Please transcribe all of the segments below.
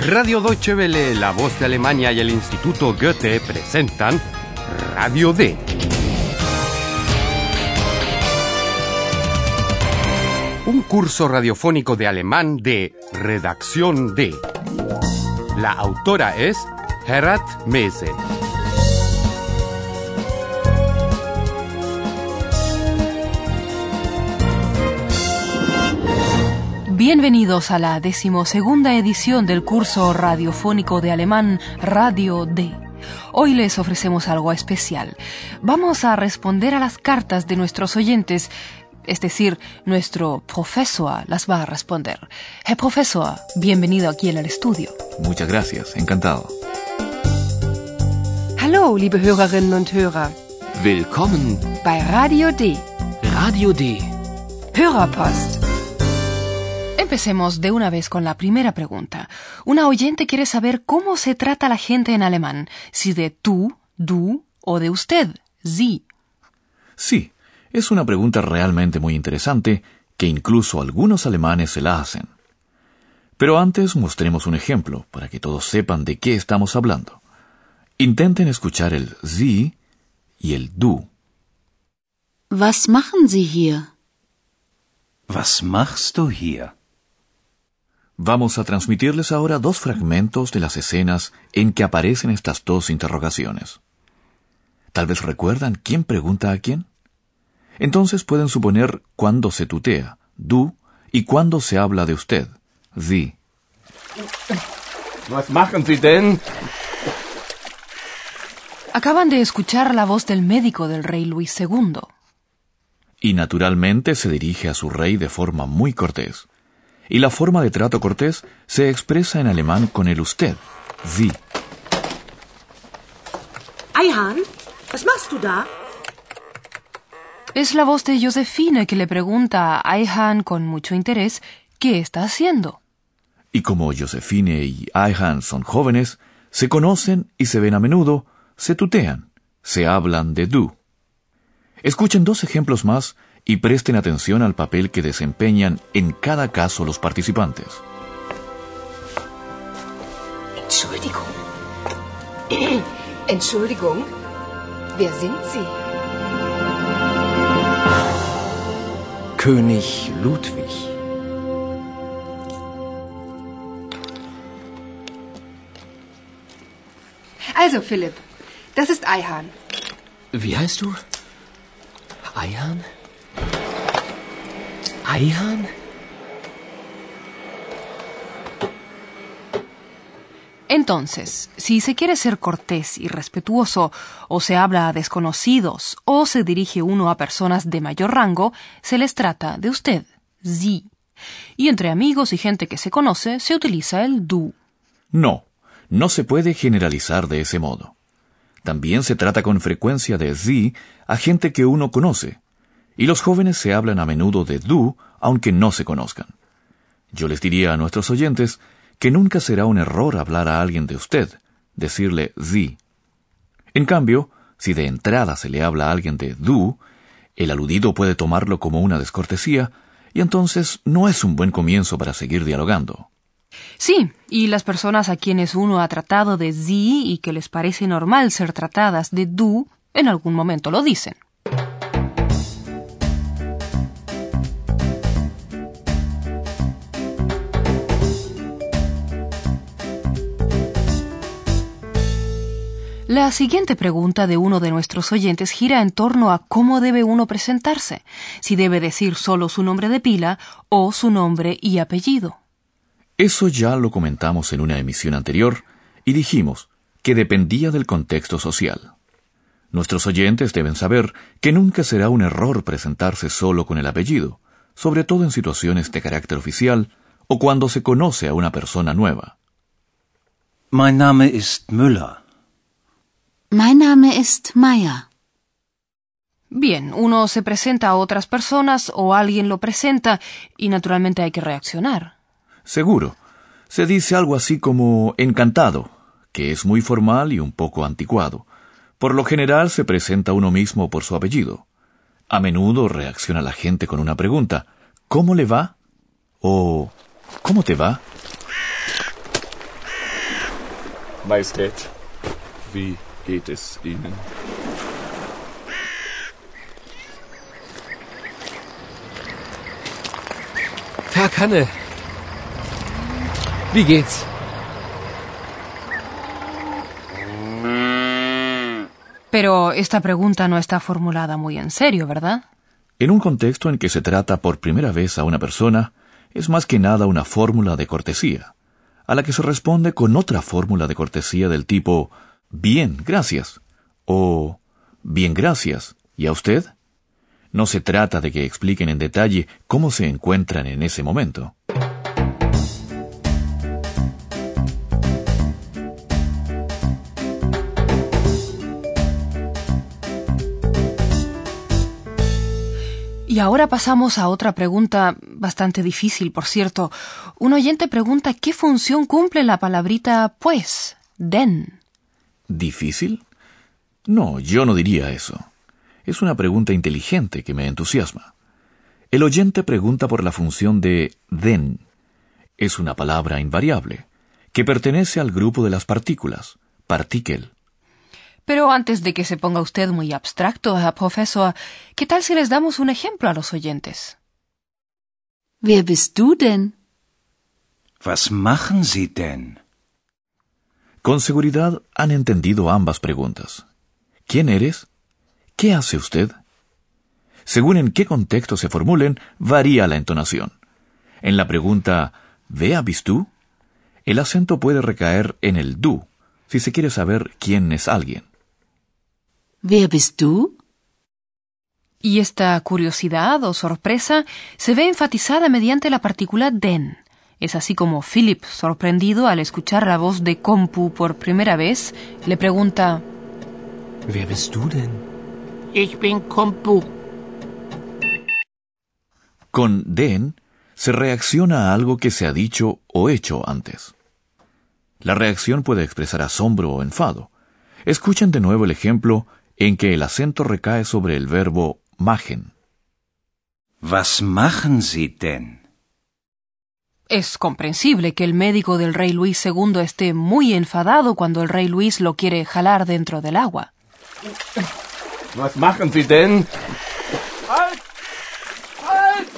Radio Deutsche Welle, La Voz de Alemania y el Instituto Goethe presentan Radio D. Un curso radiofónico de alemán de Redacción D. La autora es Herat Mese. Bienvenidos a la 12ª edición del curso radiofónico de alemán Radio D. Hoy les ofrecemos algo especial. Vamos a responder a las cartas de nuestros oyentes, es decir, nuestro profesor las va a responder. Herr Profesor, bienvenido aquí en el estudio. Muchas gracias, encantado. Hallo, liebe Hörerinnen und Hörer. Willkommen Bei Radio D. Radio D. Hörerpost. Empecemos de una vez con la primera pregunta. Una oyente quiere saber cómo se trata a la gente en alemán, si de tú, du o de usted, Sie. Sí, es una pregunta realmente muy interesante que incluso algunos alemanes se la hacen. Pero antes mostremos un ejemplo para que todos sepan de qué estamos hablando. Intenten escuchar el Sie y el du. Was machen Sie hier? Was machst du hier? Vamos a transmitirles ahora dos fragmentos de las escenas en que aparecen estas dos interrogaciones. Tal vez recuerdan quién pregunta a quién. Entonces pueden suponer cuándo se tutea, du, y cuándo se habla de usted, Sie. Was machen Sie denn? Acaban de escuchar la voz del médico del rey Luis II. Y naturalmente se dirige a su rey de forma muy cortés. Y la forma de trato cortés se expresa en alemán con el usted, Sie. Ayhan, was machst du da? Es la voz de Josefine que le pregunta a Ayhan con mucho interés qué está haciendo. Y como Josefine y Ayhan son jóvenes, se conocen y se ven a menudo, se tutean, se hablan de du. Escuchen dos ejemplos más y presten atención al papel que desempeñan en cada caso los participantes. Entschuldigung. Entschuldigung. Wer sind Sie? König Ludwig. Also, Philipp, das ist Ayhan. Wie heißt du? Ayhan? Ayhan? Entonces, si se quiere ser cortés y respetuoso, o se habla a desconocidos, o se dirige uno a personas de mayor rango, se les trata de usted, Sie. Y entre amigos y gente que se conoce, se utiliza el du. No se puede generalizar de ese modo. También se trata con frecuencia de Sie a gente que uno conoce, y los jóvenes se hablan a menudo de du, aunque no se conozcan. Yo les diría a nuestros oyentes que nunca será un error hablar a alguien de usted, decirle Sie. En cambio, si de entrada se le habla a alguien de du, el aludido puede tomarlo como una descortesía, y entonces no es un buen comienzo para seguir dialogando. Sí, y las personas a quienes uno ha tratado de Sie y que les parece normal ser tratadas de du, en algún momento lo dicen. La siguiente pregunta de uno de nuestros oyentes gira en torno a cómo debe uno presentarse, si debe decir solo su nombre de pila o su nombre y apellido. Eso ya lo comentamos en una emisión anterior y dijimos que dependía del contexto social. Nuestros oyentes deben saber que nunca será un error presentarse solo con el apellido, sobre todo en situaciones de carácter oficial o cuando se conoce a una persona nueva. Mein Name ist Müller. Mein Name ist Meyer. Bien, uno se presenta a otras personas o alguien lo presenta y naturalmente hay que reaccionar. Seguro. Se dice algo así como encantado, que es muy formal y un poco anticuado. Por lo general se presenta uno mismo por su apellido. A menudo reacciona la gente con una pregunta: ¿cómo le va? O ¿cómo te va? Majestät, wie geht es Ihnen? Tag, Hanne. Wie geht's? Pero esta pregunta no está formulada muy en serio, ¿verdad? En un contexto en que se trata por primera vez a una persona, es más que nada una fórmula de cortesía, a la que se responde con otra fórmula de cortesía del tipo «Bien, gracias» o «Bien, gracias, ¿y a usted?» No se trata de que expliquen en detalle cómo se encuentran en ese momento. Y ahora pasamos a otra pregunta bastante difícil, por cierto. Un oyente pregunta qué función cumple la palabrita pues, denn. ¿Difícil? No, yo no diría eso. Es una pregunta inteligente que me entusiasma. El oyente pregunta por la función de denn. Es una palabra invariable, que pertenece al grupo de las partículas, Partikel. Pero antes de que se ponga usted muy abstracto, Herr Professor, ¿qué tal si les damos un ejemplo a los oyentes? Wer bist du denn? Was machen Sie denn? Con seguridad han entendido ambas preguntas. ¿Quién eres? ¿Qué hace usted? Según en qué contexto se formulen, varía la entonación. En la pregunta «¿Wer bist du?», el acento puede recaer en el du, si se quiere saber quién es alguien. Wer bist du? Y esta curiosidad o sorpresa se ve enfatizada mediante la partícula denn. Es así como Philip, sorprendido al escuchar la voz de Compu por primera vez, le pregunta: Wer bist du denn? Ich bin Compu. Con denn se reacciona a algo que se ha dicho o hecho antes. La reacción puede expresar asombro o enfado. Escuchen de nuevo el ejemplo en que el acento recae sobre el verbo machen. Was machen Sie denn? Es comprensible que el médico del rey Luis II esté muy enfadado cuando el rey Luis lo quiere jalar dentro del agua. Was machen Sie denn? Halt! Halt!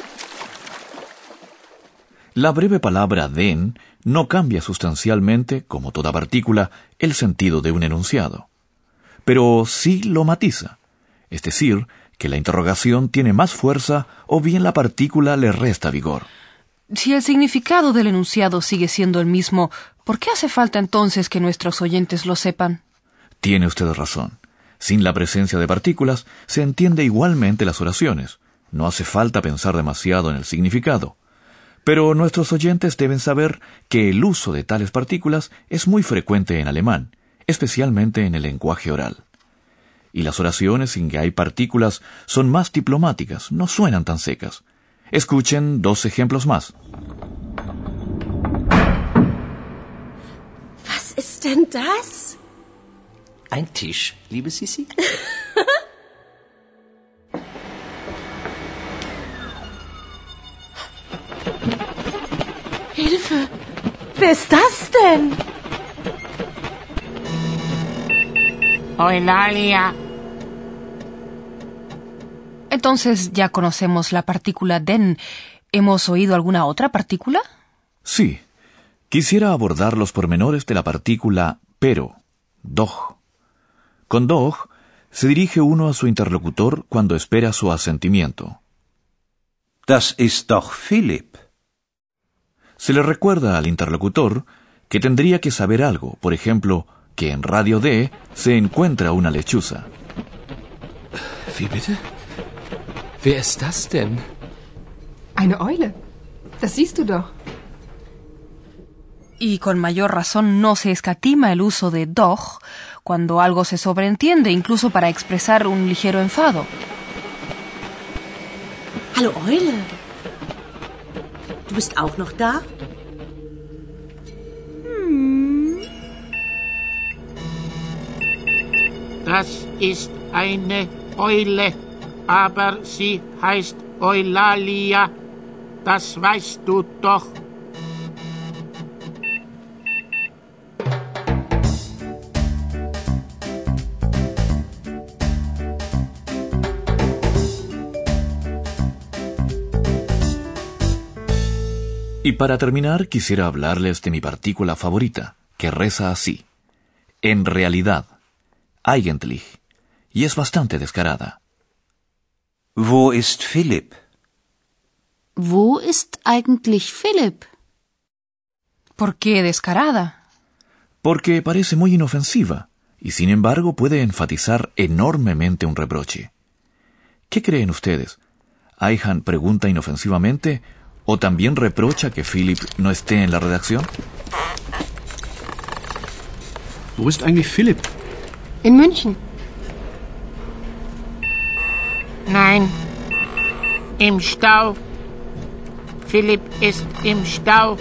La breve palabra denn no cambia sustancialmente, como toda partícula, el sentido de un enunciado. Pero sí lo matiza, es decir, que la interrogación tiene más fuerza o bien la partícula le resta vigor. Si el significado del enunciado sigue siendo el mismo, ¿por qué hace falta entonces que nuestros oyentes lo sepan? Tiene usted razón. Sin la presencia de partículas, se entiende igualmente las oraciones. No hace falta pensar demasiado en el significado. Pero nuestros oyentes deben saber que el uso de tales partículas es muy frecuente en alemán, especialmente en el lenguaje oral. Y las oraciones en que hay partículas son más diplomáticas, no suenan tan secas. Escuchen 2 ejemplos más. Was ist denn das? Ein Tisch, liebe Sissi? Hilfe! Wer ist das denn? Eulalia. Entonces ya conocemos la partícula denn. ¿Hemos oído alguna otra partícula? Sí. Quisiera abordar los pormenores de la partícula pero, doch. Con doch se dirige uno a su interlocutor cuando espera su asentimiento. Das ist doch Philipp. Se le recuerda al interlocutor que tendría que saber algo, por ejemplo, que en Radio D se encuentra una lechuza. Wie bitte? Wer ist das denn? Eine Eule. Das siehst du doch. Y con mayor razón no se escatima el uso de doch cuando algo se sobreentiende, incluso para expresar un ligero enfado. Hallo Eule. Du bist auch noch da? Das ist eine Eule, aber sie heißt Eulalia. Das weißt du doch. Y para terminar, quisiera hablarles de mi partícula favorita, que reza así. En realidad, eigentlich, y es bastante descarada. Wo ist Philipp? Wo ist eigentlich Philipp? ¿Por qué descarada? Porque parece muy inofensiva, y sin embargo puede enfatizar enormemente un reproche. ¿Qué creen ustedes? ¿Ayhan pregunta inofensivamente o también reprocha que Philipp no esté en la redacción? Wo ist eigentlich Philipp? In München. Nein, im Stau. Philipp ist im Stau.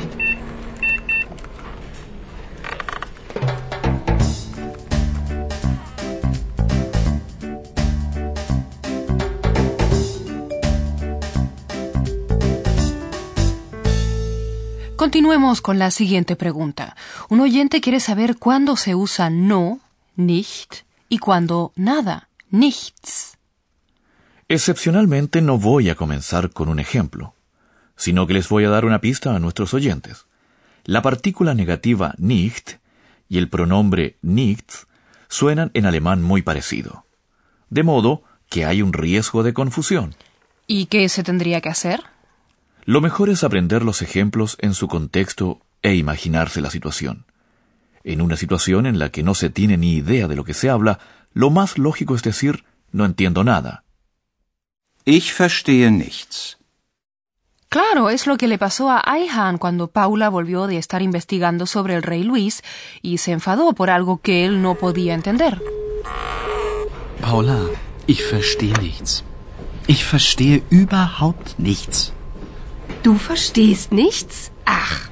Continuemos con la siguiente pregunta. Un oyente quiere saber cuándo se usa no, nicht, y cuándo nada, nichts. Excepcionalmente no voy a comenzar con un ejemplo, sino que les voy a dar una pista a nuestros oyentes. La partícula negativa nicht y el pronombre nichts suenan en alemán muy parecido, de modo que hay un riesgo de confusión. ¿Y qué se tendría que hacer? Lo mejor es aprender los ejemplos en su contexto e imaginarse la situación. En una situación en la que no se tiene ni idea de lo que se habla, lo más lógico es decir, no entiendo nada. Ich verstehe nichts. Claro, es lo que le pasó a Ayhan cuando Paula volvió de estar investigando sobre el rey Luis y se enfadó por algo que él no podía entender. Paula, ich verstehe nichts. Ich verstehe überhaupt nichts. Du verstehst nichts? Ach.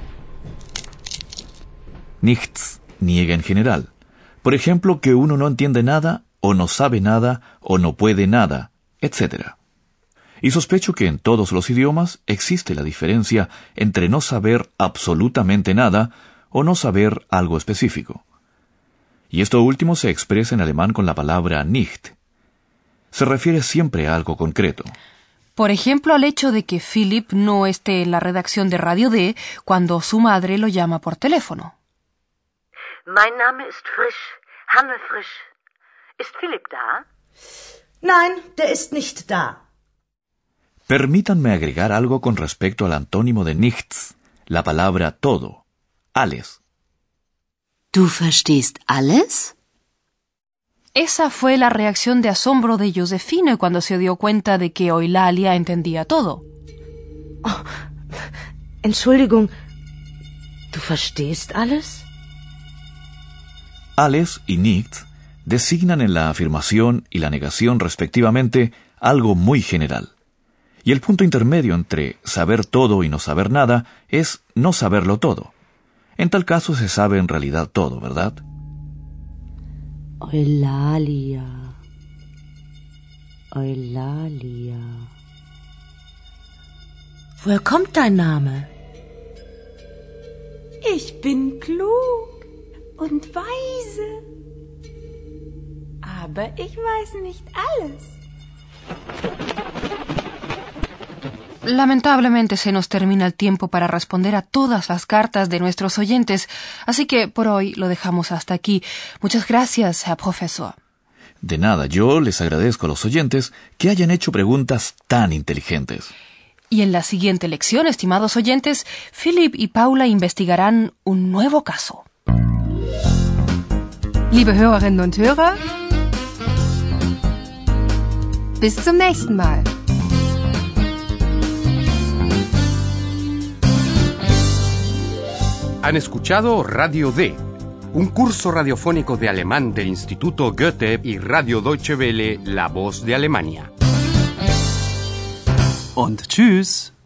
Nichts niega en general. Por ejemplo, que uno no entiende nada, o no sabe nada, o no puede nada, etc. Y sospecho que en todos los idiomas existe la diferencia entre no saber absolutamente nada o no saber algo específico. Y esto último se expresa en alemán con la palabra nicht. Se refiere siempre a algo concreto. Por ejemplo, al hecho de que Philipp no esté en la redacción de Radio D cuando su madre lo llama por teléfono. Mein Name ist Frisch, Hanne Frisch. Ist Philipp da? Nein, der ist nicht da. Permítanme agregar algo con respecto al antónimo de nichts, la palabra todo, alles. Du verstehst alles? Esa fue la reacción de asombro de Josefine cuando se dio cuenta de que Eulalia entendía todo. Oh, Entschuldigung, du verstehst alles? Alles y nichts designan en la afirmación y la negación respectivamente algo muy general. Y el punto intermedio entre saber todo y no saber nada es no saberlo todo. En tal caso se sabe en realidad todo, ¿verdad? Eulalia. Eulalia. Woher kommt dein Name? Ich bin klug und weise. Aber ich weiß nicht alles. Lamentablemente se nos termina el tiempo para responder a todas las cartas de nuestros oyentes, así que por hoy lo dejamos hasta aquí. Muchas gracias, Herr Professor. De nada, yo les agradezco a los oyentes que hayan hecho preguntas tan inteligentes. Y en la siguiente lección, estimados oyentes, Philipp y Paula investigarán un nuevo caso. Liebe Hörerinnen und Hörer, bis zum nächsten Mal. Han escuchado Radio D, un curso radiofónico de alemán del Instituto Goethe y Radio Deutsche Welle, La Voz de Alemania. Und tschüss.